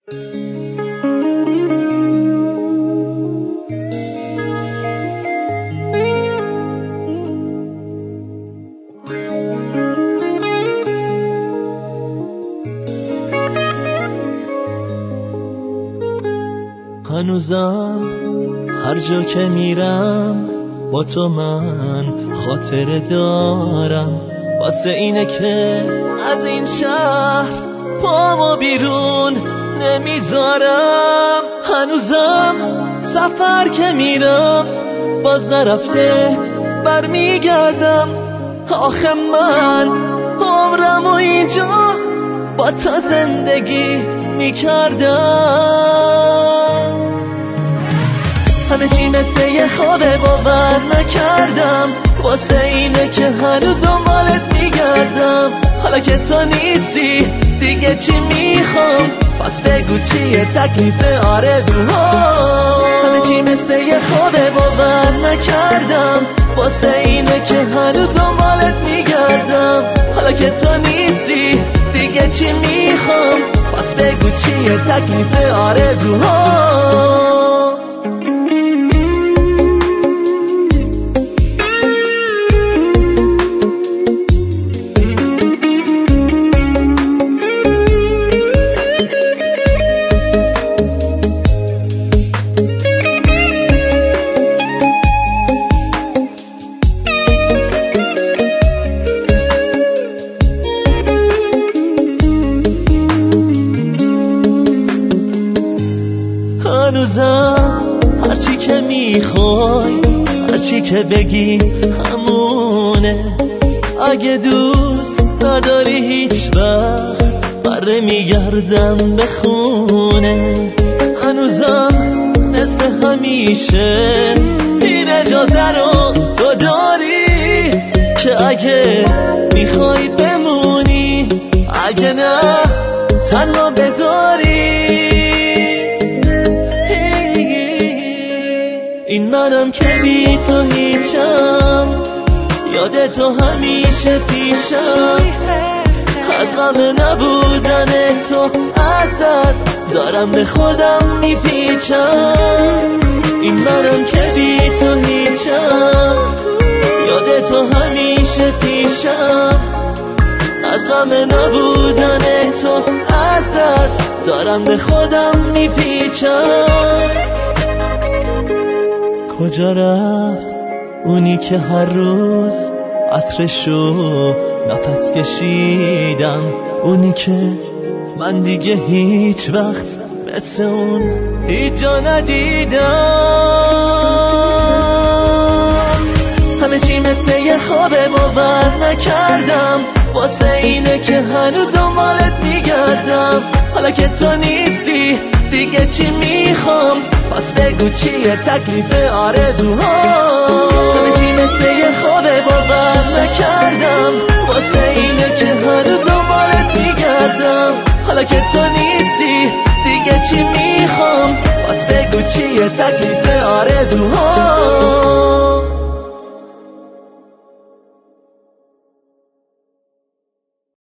هنوزم هر جا که میرم با تو من خاطره دارم، واسه اینه که از این شهر پامو بیرون نمیذارم. هنوزم سفر که میرم باز نرفته برمیگردم. آخه من عمرمو اینجا با تو زندگی میکردم. همه چی مثل یه خوابه باور نکردم، واسه اینه که هنوز دنبالت میگردم. حالا که تو نیستی دیگه چی میخوام، پس بگو چیه تکلیف آرزوها. همه چی مثل یه خوابه باور نکردم، واسه اینه که هنوز دنبالت میگردم. حالا که تو نیستی دیگه چی میخوام، پس بگو چیه تکلیف آرزوها. هنوزم هرچی که میخوای هرچی که بگی همونه. اگه دوست نداری هیچ وقت بره میگردم به خونه. هنوزم مثل همیشه این اجازه رو تو داری که اگه میخوای بمونی، اگه نه تنها بذاری. این منم که بی تو هیچم، یاد تو همیشه پیشم. از غم نبودن تو از درد دارم به خودم میپیچم. این منم که بی تو هیچم، یاد تو همیشه پیشم. از غم نبودن تو از درد دارم به خودم میپیچم. کجا رفت اونی که هر روز عطرشو نفس کشیدم؟ اونی که من دیگه هیچ وقت مثل اون هیچ جا ندیدم. همه چی مثل یه خوابه باور نکردم، واسه اینه که هنوز دنبالت میگردم. حالا که تو نیستی دیگه چی میخوام، پس بگو چیه تکلیف آرزوها. همه چی مثل یه خوابه باور نکردم، واسه اینه که هنوز دنبالت میگردم. حالا که تو نیستی دیگه چی میخوام، پس بگو چیه تکلیف آرزوها.